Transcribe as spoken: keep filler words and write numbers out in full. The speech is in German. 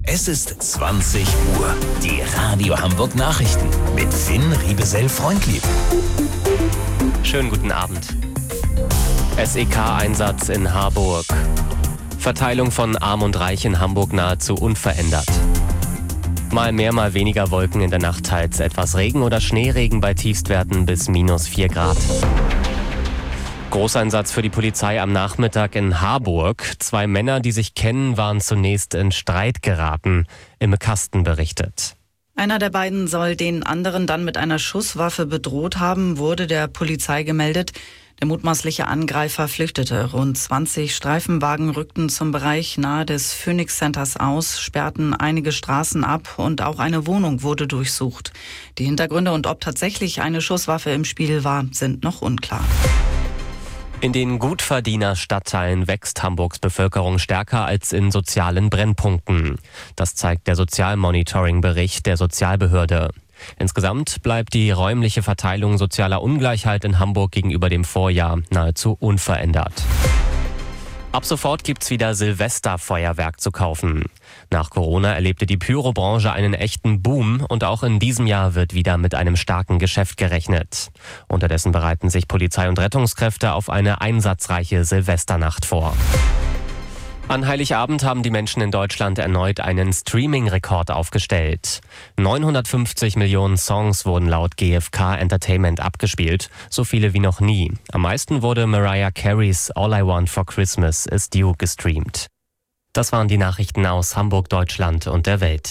Es ist zwanzig Uhr. Die Radio Hamburg Nachrichten mit Finn Riebesell-Freundlieb. Schönen guten Abend. S E K-Einsatz in Harburg. Verteilung von Arm und Reich in Hamburg nahezu unverändert. Mal mehr, mal weniger Wolken in der Nacht, teils etwas Regen oder Schneeregen bei Tiefstwerten bis minus vier Grad. Großeinsatz für die Polizei am Nachmittag in Harburg. Zwei Männer, die sich kennen, waren zunächst in Streit geraten. Im Kasten berichtet. Einer der beiden soll den anderen dann mit einer Schusswaffe bedroht haben, wurde der Polizei gemeldet. Der mutmaßliche Angreifer flüchtete. Rund zwanzig Streifenwagen rückten zum Bereich nahe des Phoenix Centers aus, sperrten einige Straßen ab und auch eine Wohnung wurde durchsucht. Die Hintergründe und ob tatsächlich eine Schusswaffe im Spiel war, sind noch unklar. In den Gutverdiener-Stadtteilen wächst Hamburgs Bevölkerung stärker als in sozialen Brennpunkten. Das zeigt der Sozialmonitoring-Bericht der Sozialbehörde. Insgesamt bleibt die räumliche Verteilung sozialer Ungleichheit in Hamburg gegenüber dem Vorjahr nahezu unverändert. Ab sofort gibt's wieder Silvesterfeuerwerk zu kaufen. Nach Corona erlebte die Pyrobranche einen echten Boom und auch in diesem Jahr wird wieder mit einem starken Geschäft gerechnet. Unterdessen bereiten sich Polizei und Rettungskräfte auf eine einsatzreiche Silvesternacht vor. An Heiligabend haben die Menschen in Deutschland erneut einen Streaming-Rekord aufgestellt. neunhundertfünfzig Millionen Songs wurden laut G F K Entertainment abgespielt, so viele wie noch nie. Am meisten wurde Mariah Careys All I Want for Christmas Is You gestreamt. Das waren die Nachrichten aus Hamburg, Deutschland und der Welt.